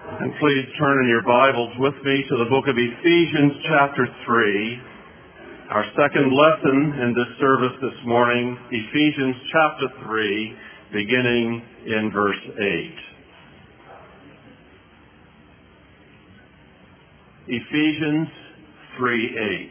And please turn in your Bibles with me to the book of Ephesians chapter 3. Our second lesson in this service this morning, Ephesians chapter 3, beginning in verse 8. Ephesians 3:8.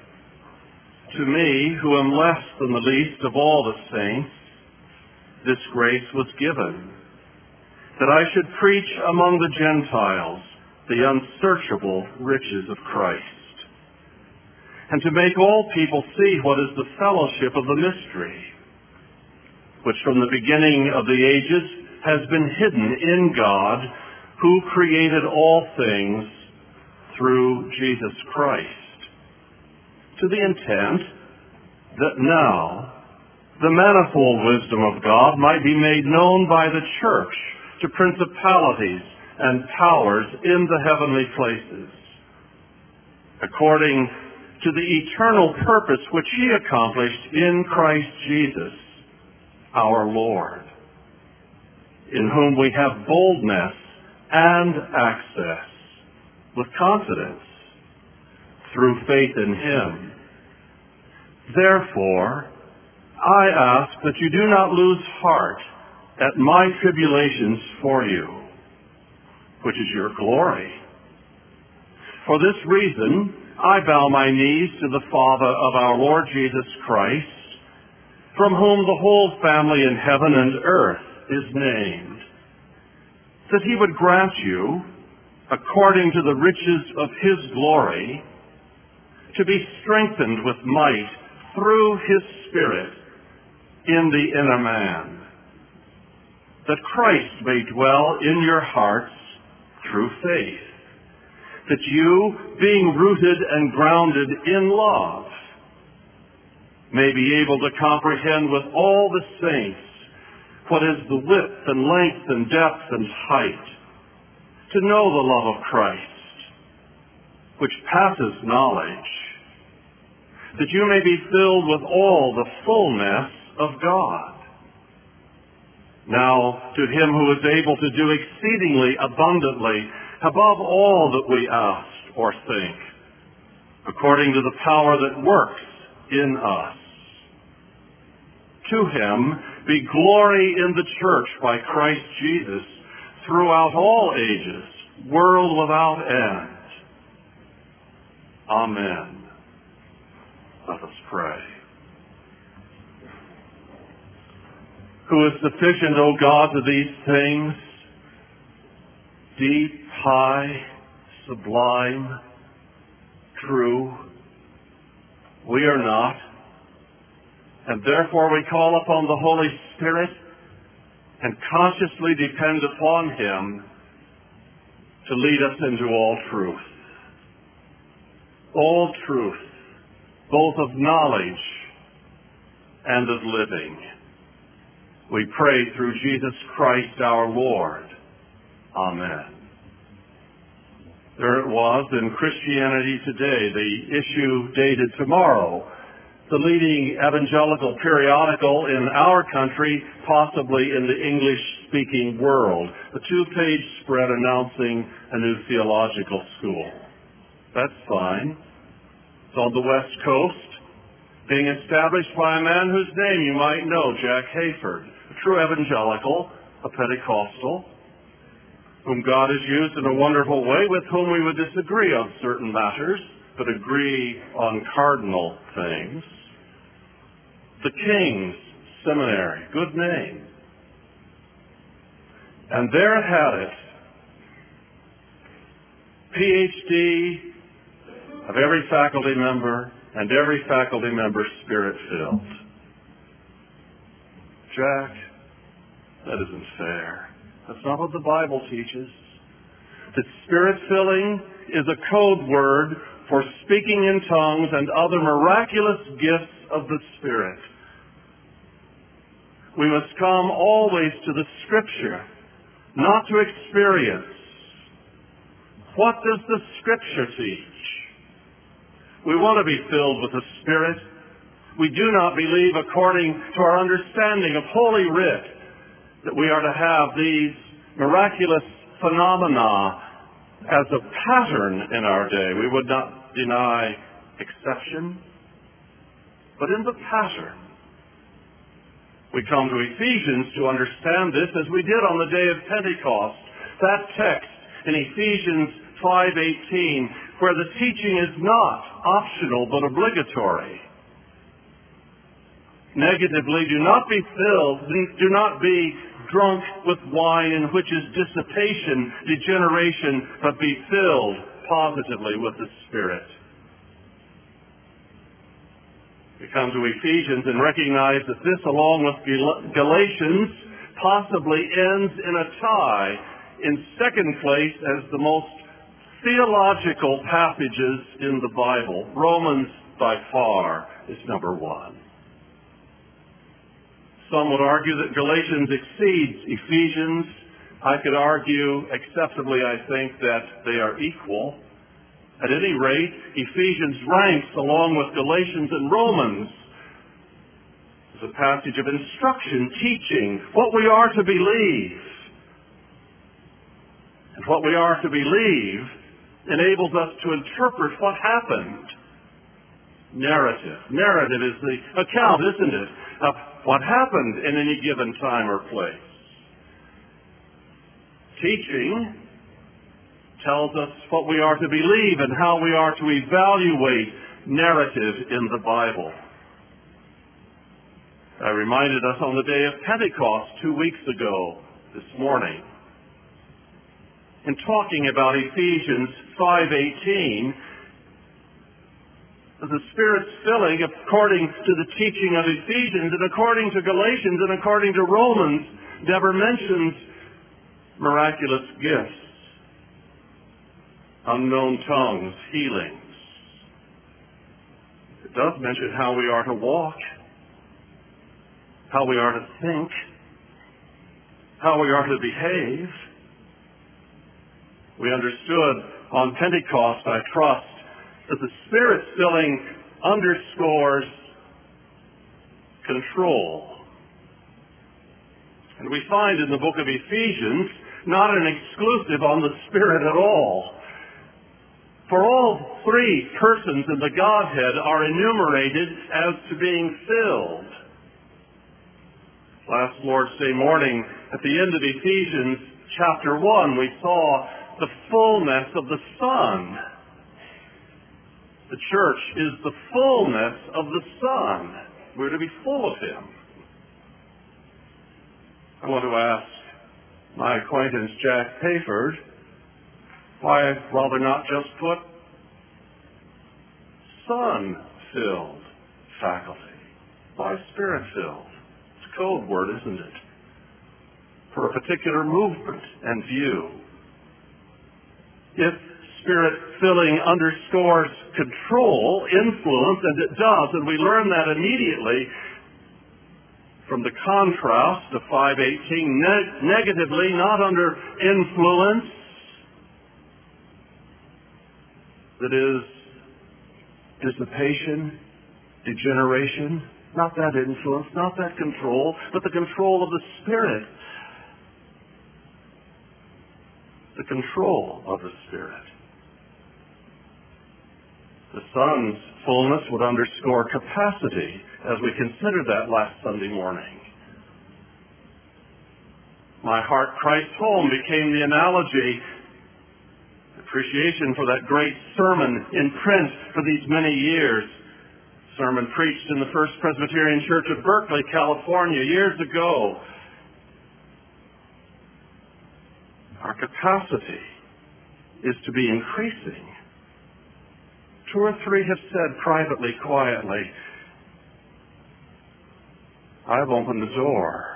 To me, who am less than the least of all the saints, this grace was given, that I should preach among the Gentiles the unsearchable riches of Christ, and to make all people see what is the fellowship of the mystery, which from the beginning of the ages has been hidden in God, who created all things through Jesus Christ, to the intent that now the manifold wisdom of God might be made known by the church to principalities and powers in the heavenly places, according to the eternal purpose which he accomplished in Christ Jesus, our Lord, in whom we have boldness and access with confidence through faith in him. Therefore, I ask that you do not lose heart at my tribulations for you, which is your glory. For this reason, I bow my knees to the Father of our Lord Jesus Christ, from whom the whole family in heaven and earth is named, that he would grant you, according to the riches of his glory, to be strengthened with might through his Spirit in the inner man, that Christ may dwell in your hearts through faith, that you, being rooted and grounded in love, may be able to comprehend with all the saints what is the width and length and depth and height, to know the love of Christ, which passes knowledge, that you may be filled with all the fullness of God. Now, to him who is able to do exceedingly abundantly above all that we ask or think, according to the power that works in us. To him be glory in the church by Christ Jesus throughout all ages, world without end. Amen. Let us pray. Who is sufficient, O God, to these things, deep, high, sublime, true. We are not, and therefore we call upon the Holy Spirit and consciously depend upon him to lead us into all truth, both of knowledge and of living. We pray through Jesus Christ our Lord. Amen. There it was in Christianity Today, the issue dated tomorrow, the leading evangelical periodical in our country, possibly in the English-speaking world. A 2-page spread announcing a new theological school. That's fine. It's on the West Coast, being established by a man whose name you might know, Jack Hayford, a true evangelical, a Pentecostal, whom God has used in a wonderful way, with whom we would disagree on certain matters, but agree on cardinal things. The King's Seminary, good name. And there it had it. PhD of every faculty member, and every faculty member Spirit-filled. Jack, that isn't fair. That's not what the Bible teaches. That Spirit-filling is a code word for speaking in tongues and other miraculous gifts of the Spirit. We must come always to the Scripture, not to experience. What does the Scripture teach? We want to be filled with the Spirit. We do not believe, according to our understanding of Holy Writ, that we are to have these miraculous phenomena as a pattern in our day. We would not deny exception, but in the pattern. We come to Ephesians to understand this as we did on the day of Pentecost. That text in Ephesians 5:18, where the teaching is not optional but obligatory. Negatively, do not be drunk with wine in which is dissipation, degeneration, but be filled positively with the Spirit. We come to Ephesians and recognize that this, along with Galatians, possibly ends in a tie in second place as the most theological passages in the Bible. Romans, by far, is number one. Some would argue that Galatians exceeds Ephesians. I could argue acceptably, I think, that they are equal. At any rate, Ephesians ranks along with Galatians and Romans as a passage of instruction, teaching what we are to believe. And what we are to believe enables us to interpret what happened. Narrative. Narrative is the account, isn't it, of what happened in any given time or place. Teaching tells us what we are to believe and how we are to evaluate narrative in the Bible. I reminded us on the day of Pentecost 2 weeks ago, this morning, in talking about Ephesians 5:18, the Spirit's filling, according to the teaching of Ephesians and according to Galatians and according to Romans, never mentions miraculous gifts, unknown tongues, healings. It does mention how we are to walk, how we are to think, how we are to behave. We understood on Pentecost, I trust, that the Spirit filling underscores control. And we find in the book of Ephesians not an exclusive on the Spirit at all. For all three persons in the Godhead are enumerated as to being filled. Last Lord's Day morning, at the end of Ephesians chapter 1, we saw the fullness of the Son. The church is the fullness of the Son. We're to be full of Him. I want to ask my acquaintance Jack Payford why I'd rather not just put Son-filled faculty. Why Spirit-filled? It's a code word, isn't it? For a particular movement and view. If Spirit-filling underscores control, influence, and it does, and we learn that immediately from the contrast of 5:18, negatively, not under influence, that is, dissipation, degeneration, not that influence, not that control, but the control of the Spirit. The control of the Spirit. The Son's fullness would underscore capacity, as we considered that last Sunday morning. My Heart Christ Home became the analogy, appreciation for that great sermon in print for these many years. Sermon preached in the First Presbyterian Church of Berkeley, California, years ago. Our capacity is to be increasing. 2 or 3 have said privately, quietly, I've opened the door,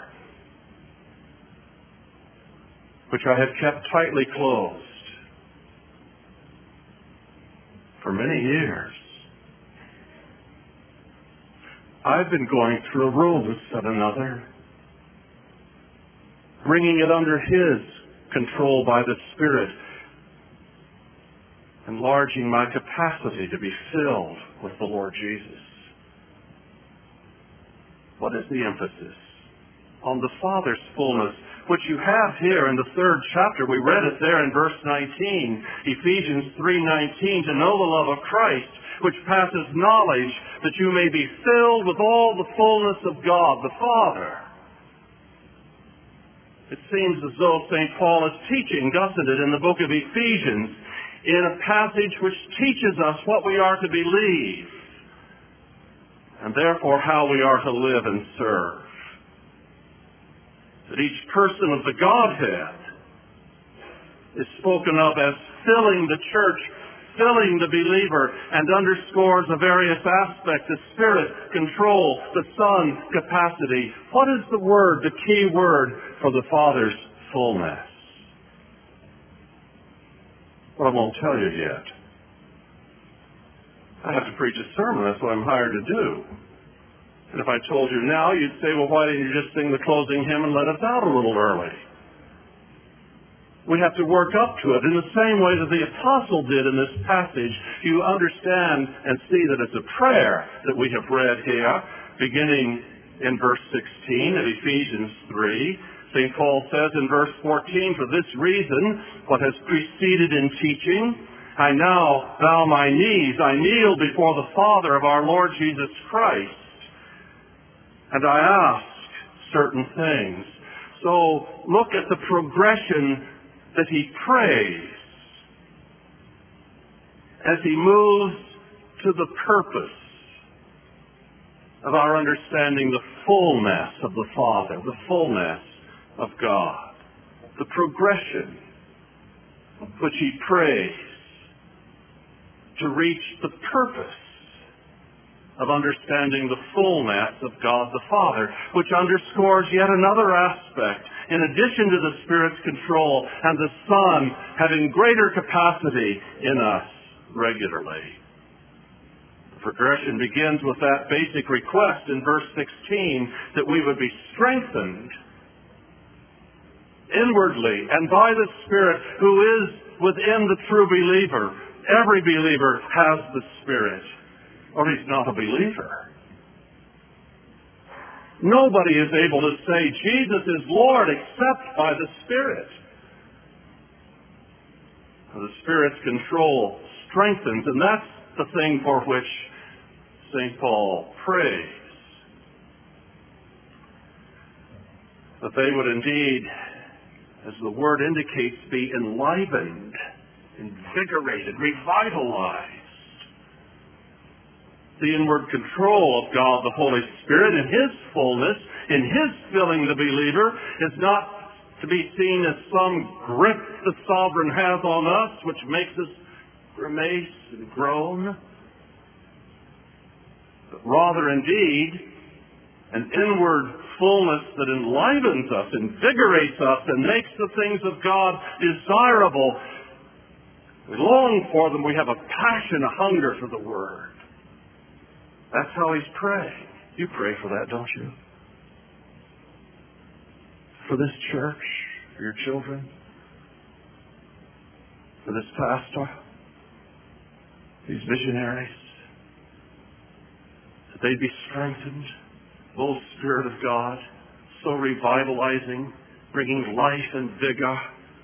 which I have kept tightly closed for many years. I've been going through a room, said another, bringing it under His control by the Spirit, enlarging my capacity to be filled with the Lord Jesus. What is the emphasis? On the Father's fullness which you have here in the 3rd chapter. We read it there in verse 19, Ephesians 3:19, to know the love of Christ, which passes knowledge, that you may be filled with all the fullness of God the Father. It seems as though St. Paul is teaching, doesn't it, in the book of Ephesians, in a passage which teaches us what we are to believe, and therefore how we are to live and serve. That each person of the Godhead is spoken of as filling the church, filling the believer, and underscores the various aspects: the Spirit, control, the Son, capacity. What is the word, the key word for the Father's fullness? Well, I won't tell you yet. I have to preach a sermon. That's what I'm hired to do. And if I told you now, you'd say, well, why didn't you just sing the closing hymn and let us out a little early? We have to work up to it in the same way that the apostle did in this passage. You understand and see that it's a prayer that we have read here, beginning in verse 16 of Ephesians 3. St. Paul says in verse 14, for this reason, what has preceded in teaching, I now bow my knees, I kneel before the Father of our Lord Jesus Christ, and I ask certain things. So look at the progression that he prays as he moves to the purpose of our understanding the fullness of the Father, the fullness of God. The progression which he prays to reach the purpose of understanding the fullness of God the Father, which underscores yet another aspect. In addition to the Spirit's control and the Son having greater capacity in us regularly. The progression begins with that basic request in verse 16 that we would be strengthened inwardly and by the Spirit who is within the true believer. Every believer has the Spirit, or he's not a believer. Nobody is able to say Jesus is Lord except by the Spirit. The Spirit's control strengthens, and that's the thing for which St. Paul prays. That they would indeed, as the word indicates, be enlivened, invigorated, revitalized. The inward control of God the Holy Spirit in His fullness, in His filling the believer, is not to be seen as some grip the sovereign has on us, which makes us grimace and groan, but rather indeed an inward fullness that enlivens us, invigorates us, and makes the things of God desirable. We long for them. We have a passion, a hunger for the Word. That's how he's praying. You pray for that, don't you? For this church, for your children, for this pastor, these visionaries, that they'd be strengthened. O Spirit of God, so revitalizing, bringing life and vigor,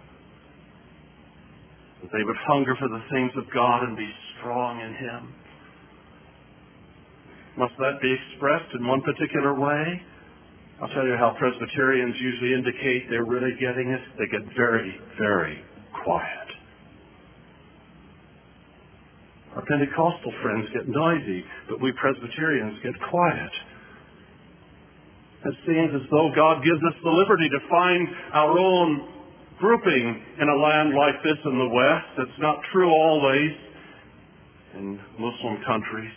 that they would hunger for the things of God and be strong in Him. Must that be expressed in one particular way? I'll tell you how Presbyterians usually indicate they're really getting it. They get very, very quiet. Our Pentecostal friends get noisy, but we Presbyterians get quiet. It seems as though God gives us the liberty to find our own grouping in a land like this in the West. It's not true always in Muslim countries.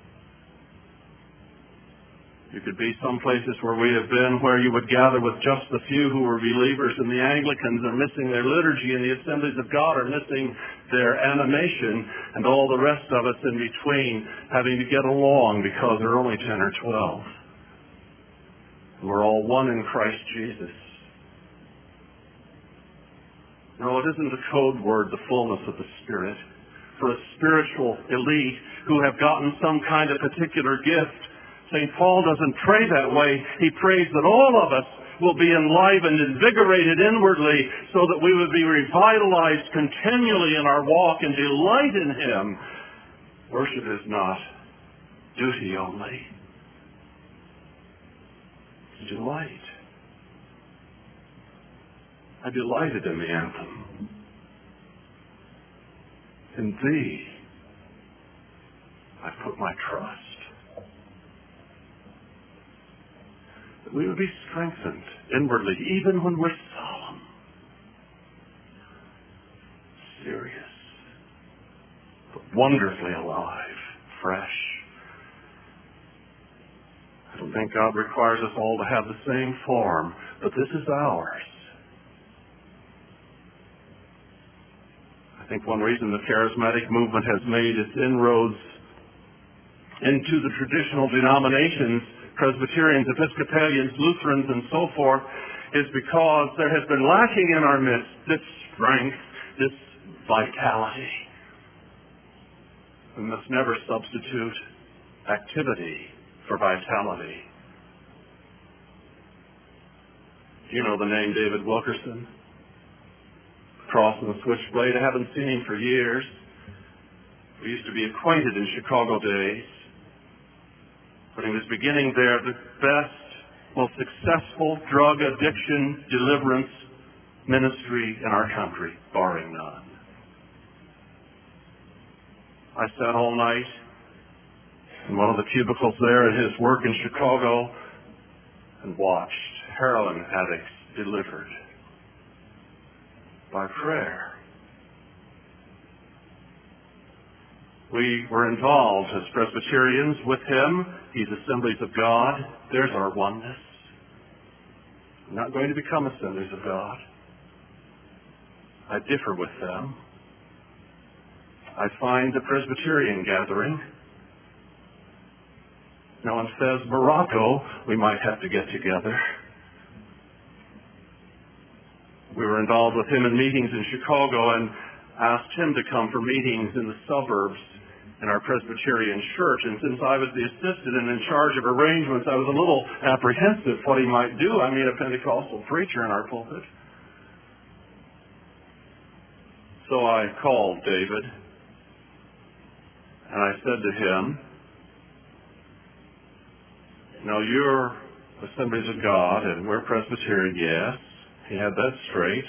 You could be some places where we have been where you would gather with just the few who were believers, and the Anglicans are missing their liturgy, and the Assemblies of God are missing their animation, and all the rest of us in between having to get along because there are only 10 or 12. We're all one in Christ Jesus. No, it isn't a code word, the fullness of the Spirit, for a spiritual elite who have gotten some kind of particular gift. St. Paul doesn't pray that way. He prays that all of us will be enlivened, invigorated inwardly, so that we would be revitalized continually in our walk and delight in Him. Worship is not duty only. It's delight. I delighted in the anthem. In Thee I put my trust. That we would be strengthened inwardly, even when we're solemn, serious, but wonderfully alive, fresh. I don't think God requires us all to have the same form, but this is ours. I think one reason the charismatic movement has made its inroads into the traditional denominations, Presbyterians, Episcopalians, Lutherans, and so forth, is because there has been lacking in our midst this strength, this vitality. We must never substitute activity for vitality. Do you know the name David Wilkerson? Cross and the Switchblade. I haven't seen him for years. We used to be acquainted in Chicago days. When he was beginning there, the best, most successful drug addiction deliverance ministry in our country, barring none. I sat all night in one of the cubicles there at his work in Chicago and watched heroin addicts delivered by prayer. We were involved as Presbyterians with him. He's Assemblies of God. There's our oneness. I'm not going to become Assemblies of God. I differ with them. I find the Presbyterian gathering. Now in Fez, Morocco, we might have to get together. We were involved with him in meetings in Chicago and asked him to come for meetings in the suburbs in our Presbyterian church. And since I was the assistant and in charge of arrangements, I was a little apprehensive what he might do. I mean, a Pentecostal preacher in our pulpit. So I called David and I said to him, "No, you're Assemblies of God and we're Presbyterian." Yes, he had that straight.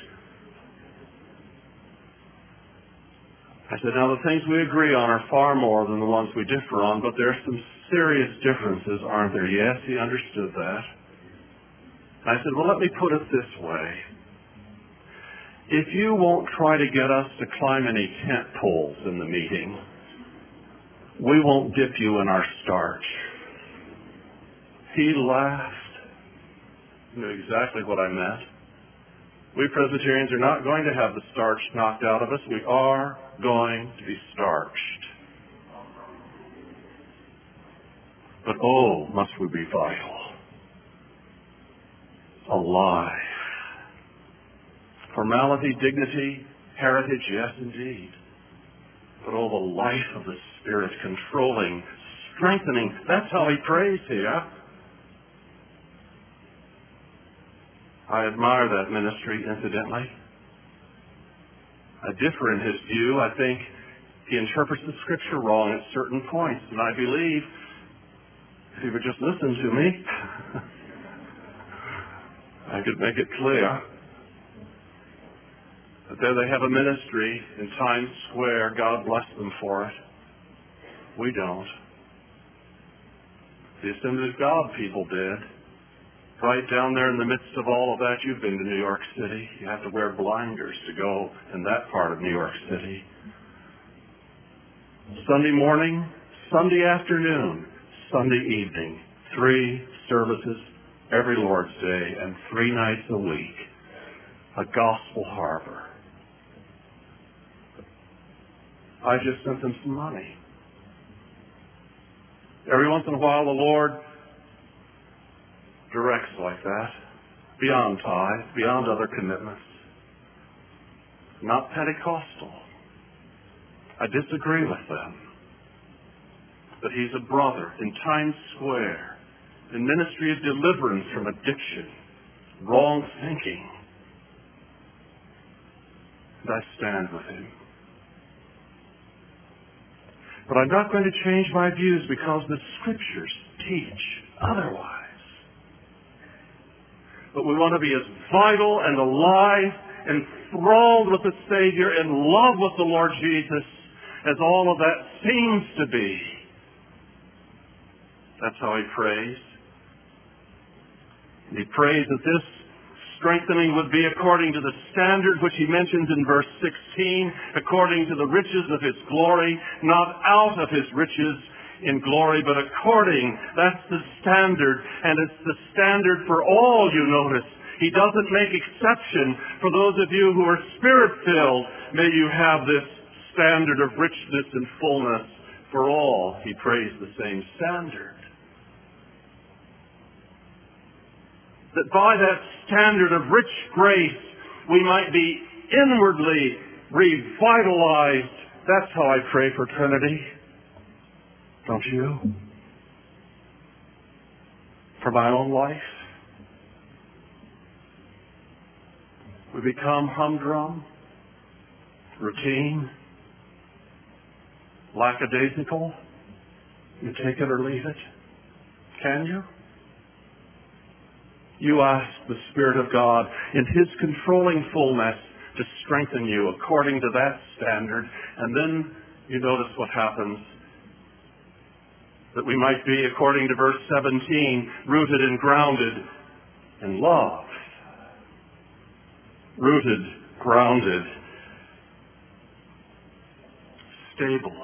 I said, "Now the things we agree on are far more than the ones we differ on, but there are some serious differences, aren't there?" Yes, he understood that. I said, "Well, let me put it this way. If you won't try to get us to climb any tent poles in the meeting, we won't dip you in our starch." He laughed. He knew exactly what I meant. We Presbyterians are not going to have the starch knocked out of us. We are going to be starched. But oh, must we be vital, alive. Formality, dignity, heritage, yes indeed. But oh, the life of the Spirit, controlling, strengthening. That's how he prays here. I admire that ministry, incidentally. I differ in his view. I think he interprets the Scripture wrong at certain points. And I believe, if he would just listen to me, I could make it clear. But there they have a ministry in Times Square. God bless them for it. We don't. The Assembly of God people did. Right down there in the midst of all of that, you've been to New York City. You have to wear blinders to go in that part of New York City. Sunday morning, Sunday afternoon, Sunday evening, 3 services every Lord's Day and 3 nights a week. A gospel harbor. I just sent them some money. Every once in a while the Lord directs like that, beyond tithe, beyond other commitments. Not Pentecostal. I disagree with them. But he's a brother in Times Square, in ministry of deliverance from addiction, wrong thinking. And I stand with him. But I'm not going to change my views because the Scriptures teach otherwise. But we want to be as vital and alive, enthralled with the Savior, in love with the Lord Jesus, as all of that seems to be. That's how he prays. And he prays that this strengthening would be according to the standard which he mentions in verse 16, according to the riches of his glory, not out of his riches in glory, but according. That's the standard, and it's the standard for all, you notice. He doesn't make exception for those of you who are Spirit-filled. May you have this standard of richness and fullness for all. He prays the same standard. That by that standard of rich grace, we might be inwardly revitalized. That's how I pray for Trinity. Don't you? For my own life. We become humdrum, routine, lackadaisical. You take it or leave it. Can you? You ask the Spirit of God in his controlling fullness to strengthen you according to that standard. And then you notice what happens. That we might be, according to verse 17, rooted and grounded in love. Rooted, grounded, stable,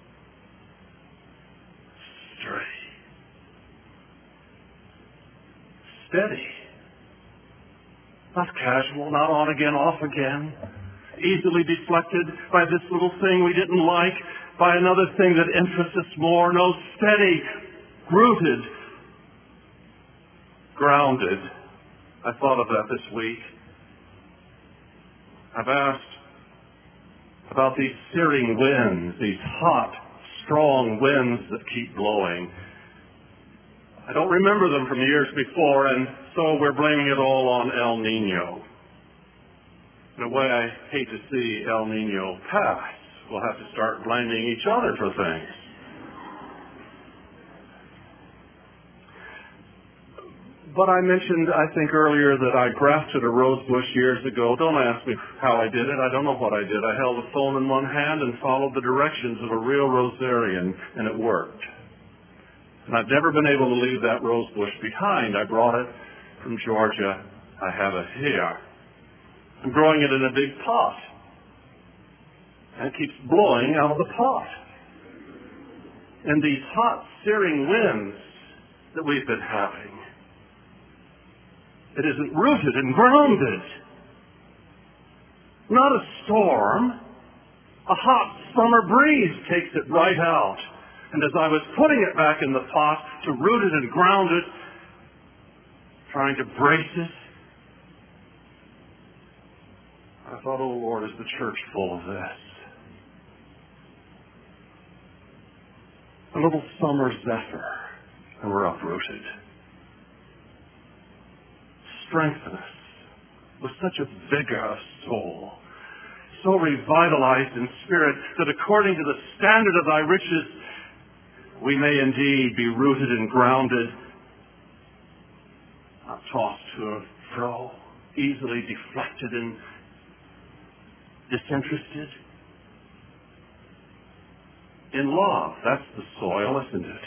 straight. Steady. Not casual, not on again, off again. Easily deflected by this little thing we didn't like, by another thing that interests us more. No, steady, rooted, grounded. I thought of that this week. I've asked about these searing winds, these hot, strong winds that keep blowing. I don't remember them from years before, and so we're blaming it all on El Nino. In a way, I hate to see El Nino pass. We'll have to start blaming each other for things. But I mentioned, I think earlier, that I grafted a rose bush years ago. Don't ask me how I did it. I don't know what I did. I held a phone in one hand and followed the directions of a real rosarian, and it worked. And I've never been able to leave that rose bush behind. I brought it from Georgia. I have it here. I'm growing it in a big pot. And it keeps blowing out of the pot. And these hot, searing winds that we've been having, it isn't rooted and grounded. Not a storm. A hot summer breeze takes it right out. And as I was putting it back in the pot to root it and ground it, trying to brace it, I thought, oh Lord, is the church full of this? A little summer zephyr, and we're uprooted. Strengthen us with such a vigor of soul, so revitalized in spirit, that according to the standard of thy riches, we may indeed be rooted and grounded, not tossed to and fro, easily deflected and disinterested. In love, that's the soil, isn't it?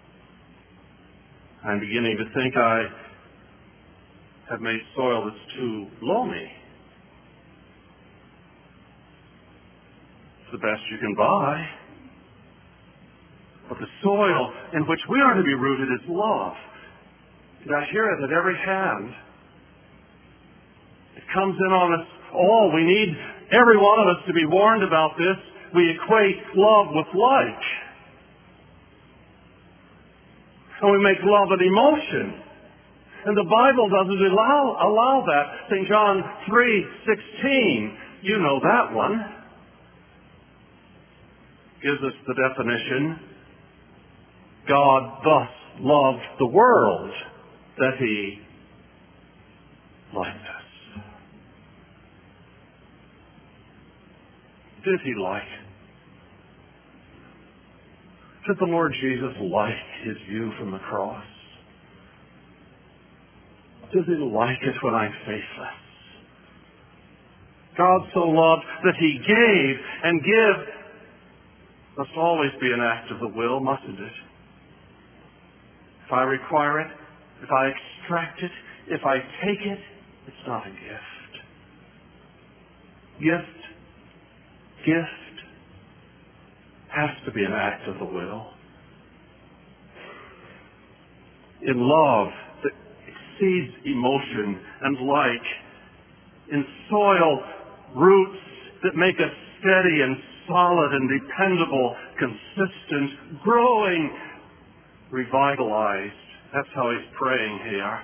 I'm beginning to think I have made soil that's too loamy. It's the best you can buy. But the soil in which we are to be rooted is love. And I hear it at every hand. It comes in on us all. We need every one of us to be warned about this. We equate love with like. And we make love an emotion. And the Bible doesn't allow that. St. John 3:16, you know that one, gives us the definition. God thus loved the world that he like this? Did he like it? Did the Lord Jesus like his view from the cross? Does he like it when I'm faithless? God so loved that he gave, and give must always be an act of the will, mustn't it? If I require it, if I extract it, if I take it, it's not a gift. Gift has to be an act of the will. In love that exceeds emotion and like, in soil roots that make us steady and solid and dependable, consistent, growing, revitalized. That's how he's praying here.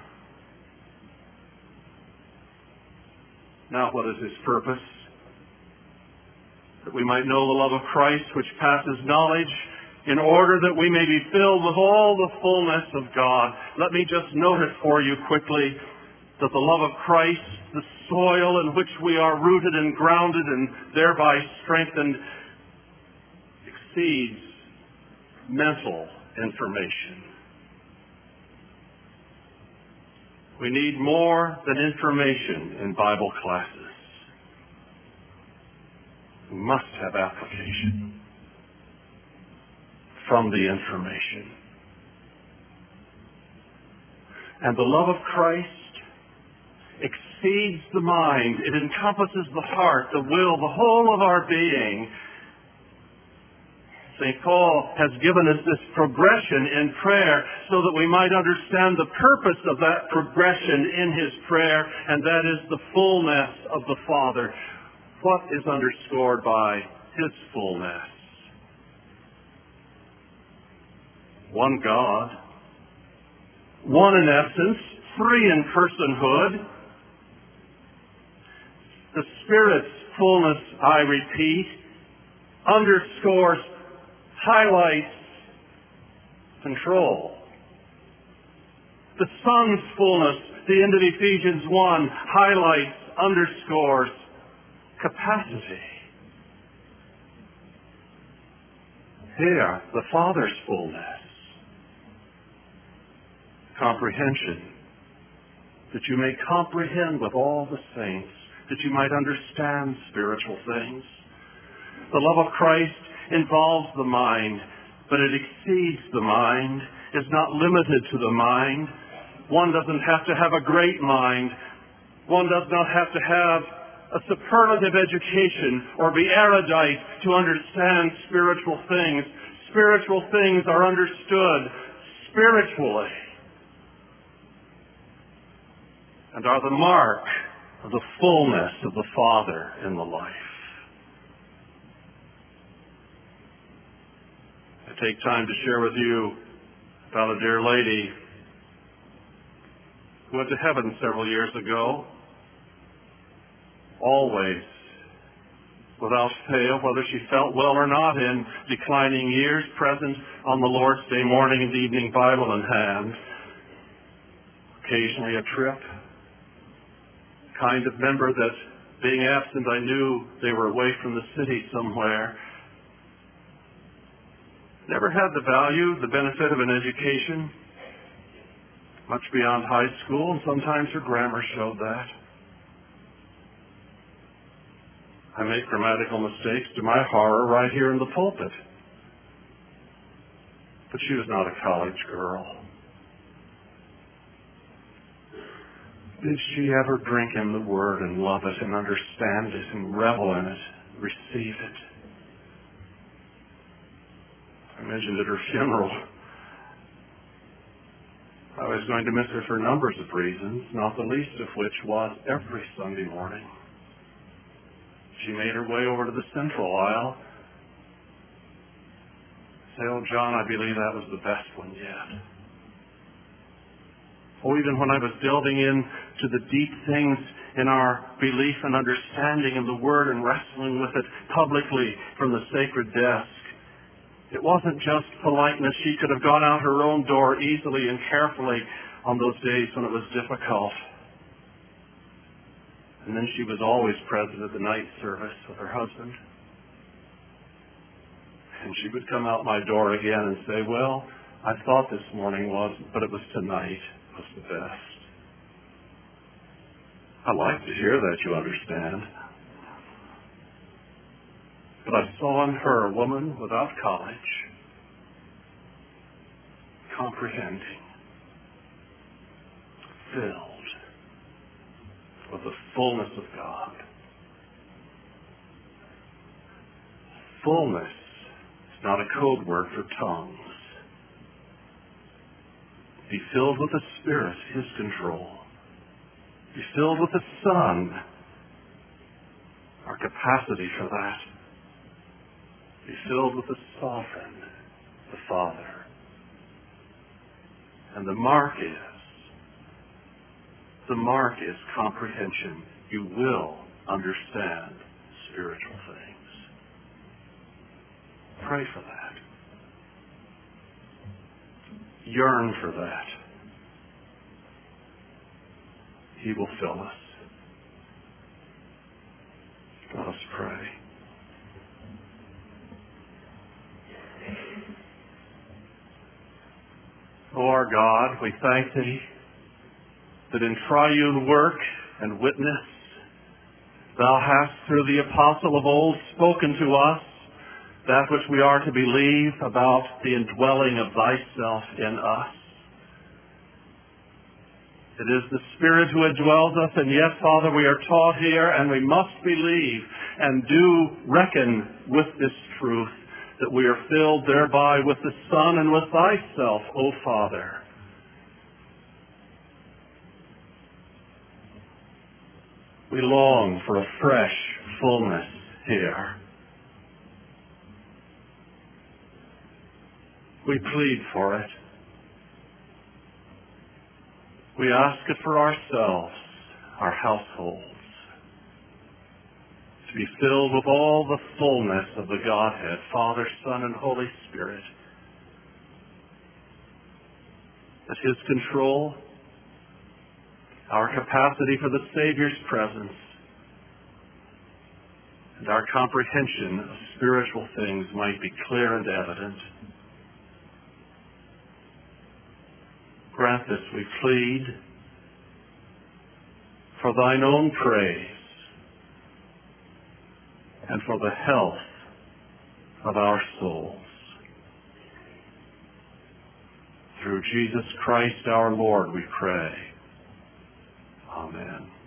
Now, what is his purpose? That we might know the love of Christ, which passes knowledge, in order that we may be filled with all the fullness of God. Let me just note it for you quickly, that the love of Christ, the soil in which we are rooted and grounded and thereby strengthened, exceeds mental information. We need more than information in Bible classes. We must have application from the information. And the love of Christ exceeds the mind. It encompasses the heart, the will, the whole of our being. St. Paul has given us this progression in prayer so that we might understand the purpose of that progression in his prayer, and that is the fullness of the Father. What is underscored by his fullness? One God, one in essence, three in personhood. The Spirit's fullness, I repeat, underscores, highlights control. The Son's fullness, the end of Ephesians 1, highlights, underscores capacity. Here, the Father's fullness, comprehension, that you may comprehend with all the saints, that you might understand spiritual things. The love of Christ involves the mind, but it exceeds the mind, is not limited to the mind. One doesn't have to have a great mind. One does not have to have a superlative education or be erudite to understand spiritual things. Spiritual things are understood spiritually and are the mark of the fullness of the Father in the life. I take time to share with you about a dear lady who went to heaven several years ago. Always, without fail, whether she felt well or not, in declining years, present on the Lord's Day morning and evening, Bible in hand. Occasionally a trip. Kind of member that, being absent, I knew they were away from the city somewhere. Never had the value, the benefit of an education, much beyond high school, and sometimes her grammar showed that. I make grammatical mistakes to my horror right here in the pulpit. But she was not a college girl. Did she ever drink in the Word and love it and understand it and revel in it, receive it? I mentioned at her funeral, I was going to miss her for numbers of reasons, not the least of which was every Sunday morning she made her way over to the central aisle. Say, "Oh, John, I believe that was the best one yet." Oh, even when I was delving into the deep things in our belief and understanding of the Word and wrestling with it publicly from the sacred desk, it wasn't just politeness. She could have gone out her own door easily and carefully on those days when it was difficult. And then she was always present at the night service with her husband. And she would come out my door again and say, well, I thought this morning was, but it was tonight was the best. I like to hear that, you understand. But I saw in her a woman without college, comprehending, filled with the fullness of God. Fullness is not a code word for tongues. Be filled with the Spirit, His control. Be filled with the Son, our capacity for that. Be filled with the Sovereign, the Father. And the mark is comprehension. You will understand spiritual things. Pray for that. Yearn for that. He will fill us. Let us pray. O our God, we thank Thee that in triune work and witness Thou hast through the apostle of old spoken to us that which we are to believe about the indwelling of Thyself in us. It is the Spirit who indwells us, and yet, Father, we are taught here, and we must believe and do reckon with this truth, that we are filled thereby with the Son and with Thyself, O Father. We long for a fresh fullness here. We plead for it. We ask it for ourselves, our households, to be filled with all the fullness of the Godhead, Father, Son, and Holy Spirit. That His control, our capacity for the Savior's presence, and our comprehension of spiritual things might be clear and evident. Grant this, we plead, for Thine own praise and for the health of our souls. Through Jesus Christ our Lord we pray. Amen.